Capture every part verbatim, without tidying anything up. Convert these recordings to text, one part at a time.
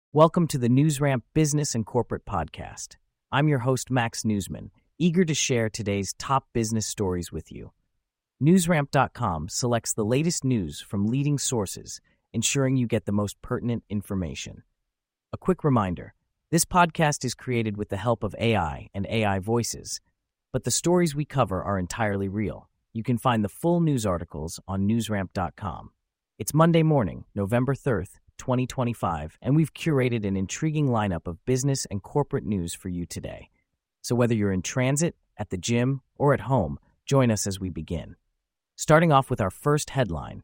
Welcome to the NewsRamp Business and Corporate Podcast. I'm your host, Max Newsman, eager to share today's top business stories with you. NewsRamp dot com selects the latest news from leading sources, ensuring you get the most pertinent information. A quick reminder, this podcast is created with the help of A I and A I voices, but the stories we cover are entirely real. You can find the full news articles on NewsRamp dot com. It's Monday morning, November third, twenty twenty-five, and we've curated an intriguing lineup of business and corporate news for you today. So whether you're in transit, at the gym, or at home, join us as we begin. Starting off with our first headline.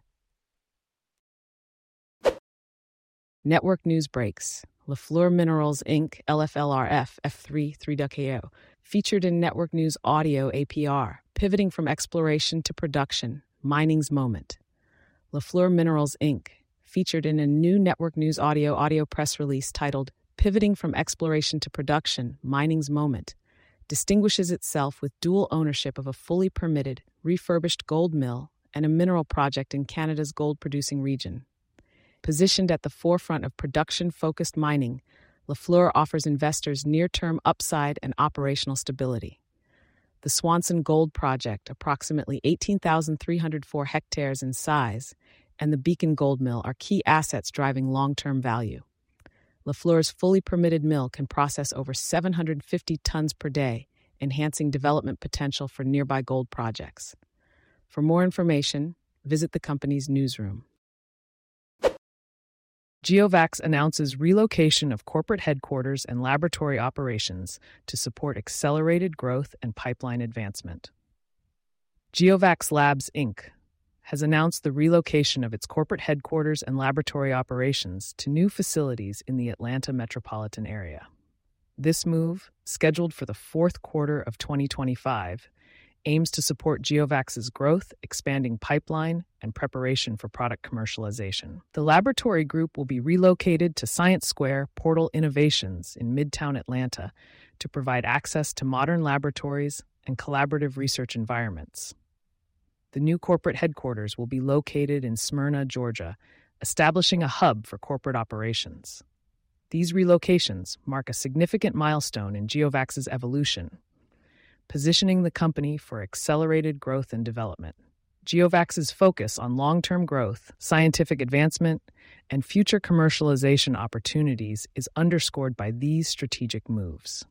Network news breaks. LaFleur Minerals, Incorporated, L F L R F, F three, three W K O, featured in Network News Audio A P R, pivoting from exploration to production, mining's moment. LaFleur Minerals, Incorporated, featured in a new Network News Audio audio press release titled Pivoting from Exploration to Production, Mining's Moment, distinguishes itself with dual ownership of a fully permitted, refurbished gold mill and a mineral project in Canada's gold-producing region. Positioned at the forefront of production-focused mining, LaFleur offers investors near-term upside and operational stability. The Swanson Gold Project, approximately eighteen thousand three hundred four hectares in size, and the Beacon Gold Mill are key assets driving long-term value. LaFleur's fully permitted mill can process over seven hundred fifty tons per day, enhancing development potential for nearby gold projects. For more information, visit the company's newsroom. GeoVax announces relocation of corporate headquarters and laboratory operations to support accelerated growth and pipeline advancement. GeoVax Labs, Incorporated has announced the relocation of its corporate headquarters and laboratory operations to new facilities in the Atlanta metropolitan area. This move, scheduled for the fourth quarter of twenty twenty-five, aims to support GeoVax's growth, expanding pipeline, and preparation for product commercialization. The laboratory group will be relocated to Science Square Portal Innovations in Midtown Atlanta to provide access to modern laboratories and collaborative research environments. The new corporate headquarters will be located in Smyrna, Georgia, establishing a hub for corporate operations. These relocations mark a significant milestone in GeoVax's evolution, positioning the company for accelerated growth and development. GeoVax's focus on long-term growth, scientific advancement, and future commercialization opportunities is underscored by these strategic moves.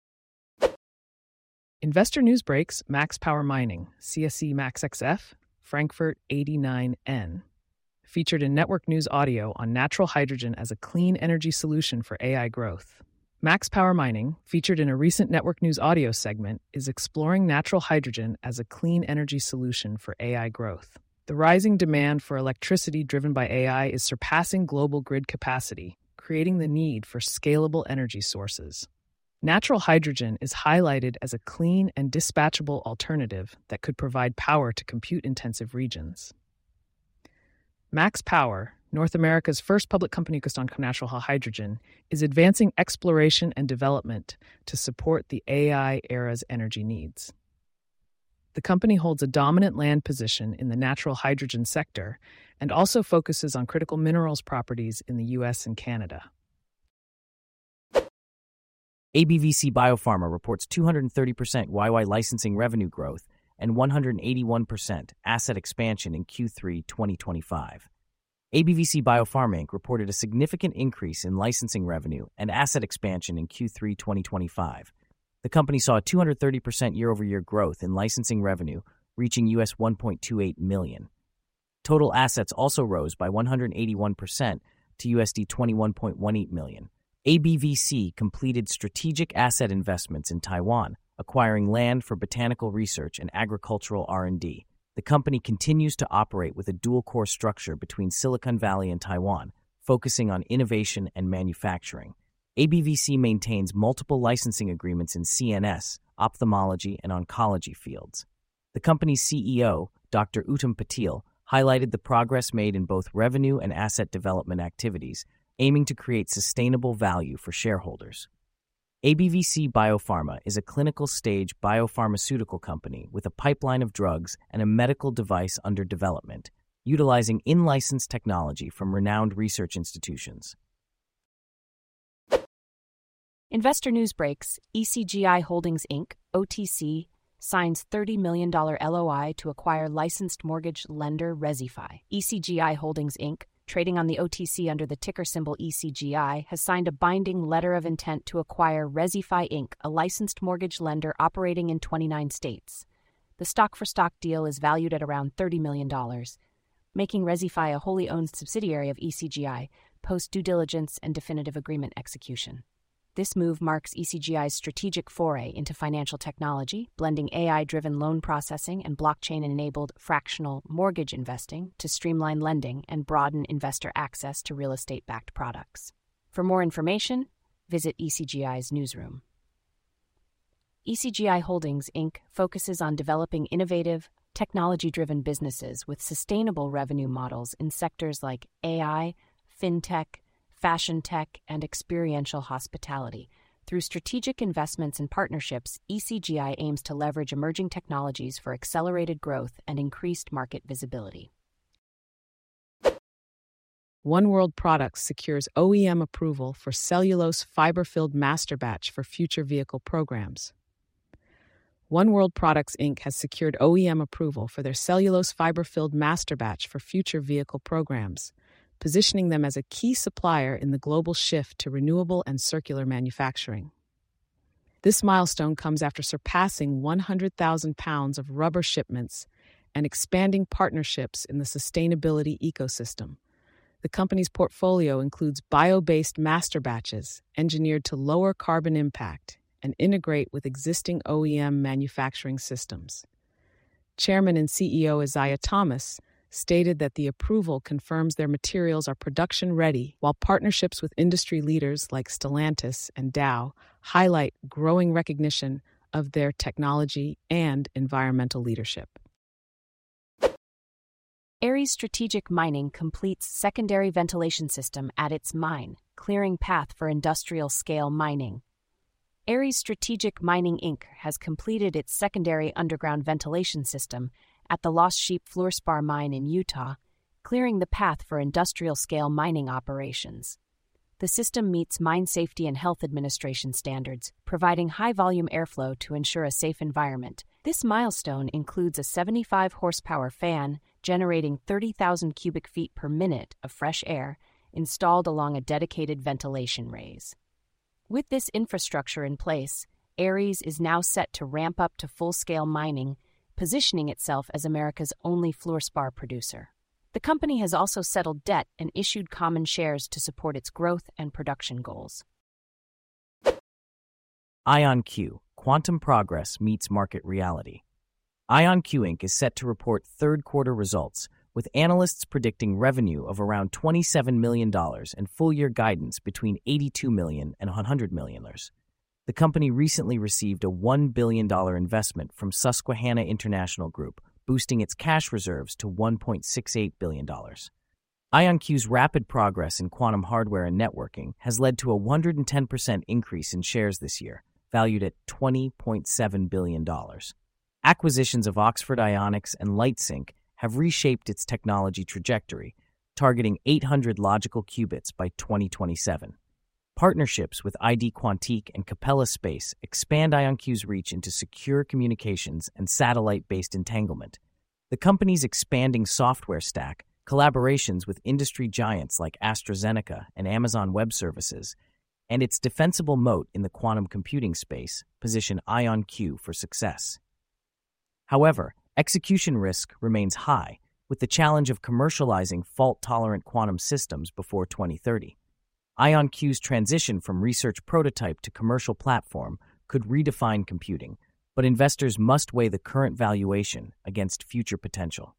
Investor news breaks: Max Power Mining, C S E Max X F, Frankfurt eighty-nine N, featured in Network News Audio on natural hydrogen as a clean energy solution for A I growth. Max Power Mining, featured in a recent Network News Audio segment, is exploring natural hydrogen as a clean energy solution for A I growth. The rising demand for electricity driven by A I is surpassing global grid capacity, creating the need for scalable energy sources. Natural hydrogen is highlighted as a clean and dispatchable alternative that could provide power to compute-intensive regions. Max Power, North America's first public company focused on natural hydrogen, is advancing exploration and development to support the A I era's energy needs. The company holds a dominant land position in the natural hydrogen sector and also focuses on critical minerals properties in the U S and Canada. A B V C Biopharma reports two hundred thirty percent Y Y licensing revenue growth and one hundred eighty-one percent asset expansion in Q three twenty twenty-five. A B V C Biopharma Incorporated reported a significant increase in licensing revenue and asset expansion in Q three twenty twenty-five. The company saw a two hundred thirty percent year-over-year growth in licensing revenue, reaching U S one point two eight million dollars. Total assets also rose by one hundred eighty-one percent to U S D twenty-one point one eight million dollars. A B V C completed strategic asset investments in Taiwan, acquiring land for botanical research and agricultural R and D. The company continues to operate with a dual-core structure between Silicon Valley and Taiwan, focusing on innovation and manufacturing. A B V C maintains multiple licensing agreements in C N S, ophthalmology, and oncology fields. The company's C E O, Doctor Uttam Patil, highlighted the progress made in both revenue and asset development activities, aiming to create sustainable value for shareholders. A B V C Biopharma is a clinical-stage biopharmaceutical company with a pipeline of drugs and a medical device under development, utilizing in-licensed technology from renowned research institutions. Investor news breaks. E C G I Holdings, Incorporated, O T C, signs thirty million dollars L O I to acquire licensed mortgage lender ResiFi. E C G I Holdings, Incorporated, trading on the O T C under the ticker symbol E C G I, has signed a binding letter of intent to acquire ResiFi, Incorporated, a licensed mortgage lender operating in twenty-nine states. The stock-for-stock deal is valued at around thirty million dollars, making ResiFi a wholly owned subsidiary of E C G I post due diligence and definitive agreement execution. This move marks E C G I's strategic foray into financial technology, blending A I-driven loan processing and blockchain-enabled fractional mortgage investing to streamline lending and broaden investor access to real estate-backed products. For more information, visit E C G I's newsroom. E C G I Holdings, Incorporated focuses on developing innovative, technology-driven businesses with sustainable revenue models in sectors like A I, fintech, fashion tech, and experiential hospitality. Through strategic investments and partnerships, E C G I aims to leverage emerging technologies for accelerated growth and increased market visibility. One World Products secures O E M approval for cellulose fiber-filled master batch for future vehicle programs. One World Products, Incorporated has secured O E M approval for their cellulose fiber-filled master batch for future vehicle programs, positioning them as a key supplier in the global shift to renewable and circular manufacturing. This milestone comes after surpassing one hundred thousand pounds of rubber shipments and expanding partnerships in the sustainability ecosystem. The company's portfolio includes bio-based master batches engineered to lower carbon impact and integrate with existing O E M manufacturing systems. Chairman and C E O Isaiah Thomas stated that the approval confirms their materials are production-ready, while partnerships with industry leaders like Stellantis and Dow highlight growing recognition of their technology and environmental leadership. Ares Strategic Mining completes secondary ventilation system at its mine, clearing path for industrial-scale mining. Ares Strategic Mining, Incorporated has completed its secondary underground ventilation system at the Lost Sheep Fluorspar mine in Utah, clearing the path for industrial-scale mining operations. The system meets Mine Safety and Health Administration standards, providing high-volume airflow to ensure a safe environment. This milestone includes a seventy-five horsepower fan generating thirty thousand cubic feet per minute of fresh air installed along a dedicated ventilation raise. With this infrastructure in place, Ares is now set to ramp up to full-scale mining, positioning itself as America's only fluorspar producer. The company has also settled debt and issued common shares to support its growth and production goals. IonQ, quantum progress meets market reality. IonQ, Incorporated is set to report third-quarter results, with analysts predicting revenue of around twenty-seven million dollars and full-year guidance between eighty-two million dollars and one hundred million dollars. The company recently received a one billion dollars investment from Susquehanna International Group, boosting its cash reserves to one point six eight billion dollars. IonQ's rapid progress in quantum hardware and networking has led to a one hundred ten percent increase in shares this year, valued at twenty point seven billion dollars. Acquisitions of Oxford Ionics and LightSync have reshaped its technology trajectory, targeting eight hundred logical qubits by twenty twenty-seven. Partnerships with I D Quantique and Capella Space expand IonQ's reach into secure communications and satellite-based entanglement. The company's expanding software stack, collaborations with industry giants like AstraZeneca and Amazon Web Services, and its defensible moat in the quantum computing space position IonQ for success. However, execution risk remains high, with the challenge of commercializing fault-tolerant quantum systems before twenty thirty. IonQ's transition from research prototype to commercial platform could redefine computing, but investors must weigh the current valuation against future potential.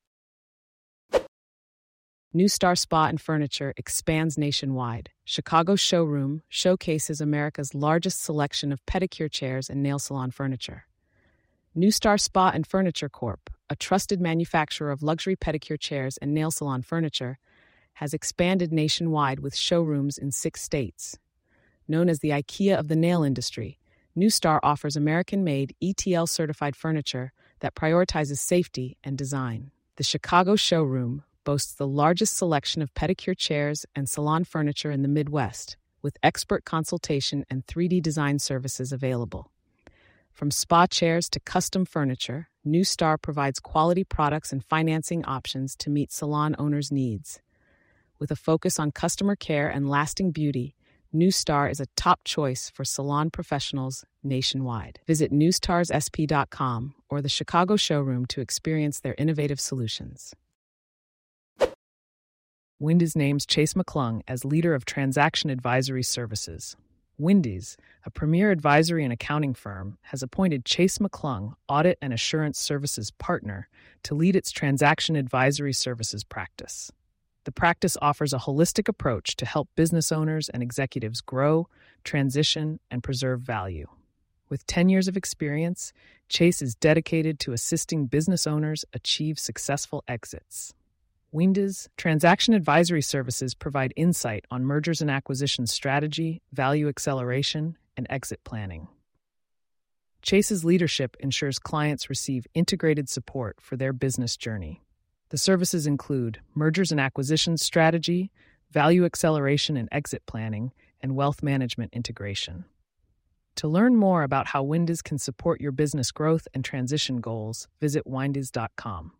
NewStar Spa and Furniture expands nationwide. Chicago showroom showcases America's largest selection of pedicure chairs and nail salon furniture. NewStar Spa and Furniture Corporation, a trusted manufacturer of luxury pedicure chairs and nail salon furniture, has expanded nationwide with showrooms in six states. Known as the IKEA of the nail industry, NewStar offers American-made E T L-certified furniture that prioritizes safety and design. The Chicago showroom boasts the largest selection of pedicure chairs and salon furniture in the Midwest, with expert consultation and three D design services available. From spa chairs to custom furniture, New Star provides quality products and financing options to meet salon owners' needs. With a focus on customer care and lasting beauty, New Star is a top choice for salon professionals nationwide. Visit new stars s p dot com or the Chicago showroom to experience their innovative solutions. Wendy's names Chase McClung as leader of transaction advisory services. Wendy's, a premier advisory and accounting firm, has appointed Chase McClung, audit and assurance services partner, to lead its transaction advisory services practice. The practice offers a holistic approach to help business owners and executives grow, transition, and preserve value. With ten years of experience, Chase is dedicated to assisting business owners achieve successful exits. Wendy's transaction advisory services provide insight on mergers and acquisitions strategy, value acceleration, and exit planning. Chase's leadership ensures clients receive integrated support for their business journey. The services include mergers and acquisitions strategy, value acceleration and exit planning, and wealth management integration. To learn more about how Wendy's can support your business growth and transition goals, visit windys dot com.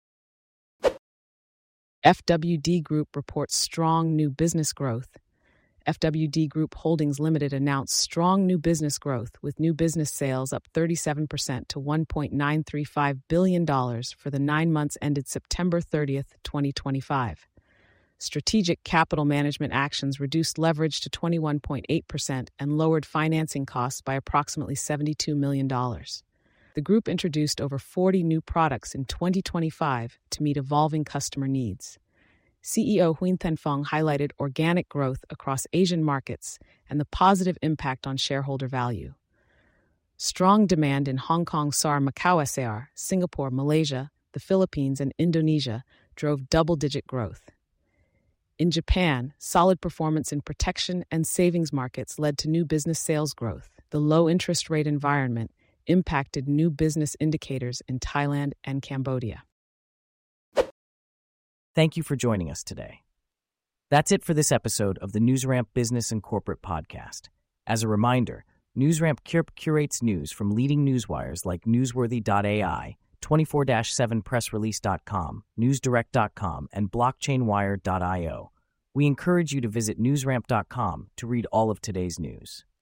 F W D Group reports strong new business growth. F W D Group Holdings Limited announced strong new business growth, with new business sales up thirty-seven percent to one point nine three five billion dollars for the nine months ended September thirtieth, twenty twenty-five. Strategic capital management actions reduced leverage to twenty-one point eight percent and lowered financing costs by approximately seventy-two million dollars. The group introduced over forty new products in twenty twenty-five to meet evolving customer needs. C E O Huynh Thanh Phong highlighted organic growth across Asian markets and the positive impact on shareholder value. Strong demand in Hong Kong, S A R, Macau, S A R, Singapore, Malaysia, the Philippines, and Indonesia drove double-digit growth. In Japan, solid performance in protection and savings markets led to new business sales growth. The low interest rate environment impacted new business indicators in Thailand and Cambodia. Thank you for joining us today. That's it for this episode of the NewsRamp Business and Corporate Podcast. As a reminder, NewsRamp cur- curates news from leading newswires like newsworthy dot a i, twenty-four seven press release dot com, newsdirect dot com, and blockchain wire dot io. We encourage you to visit newsramp dot com to read all of today's news.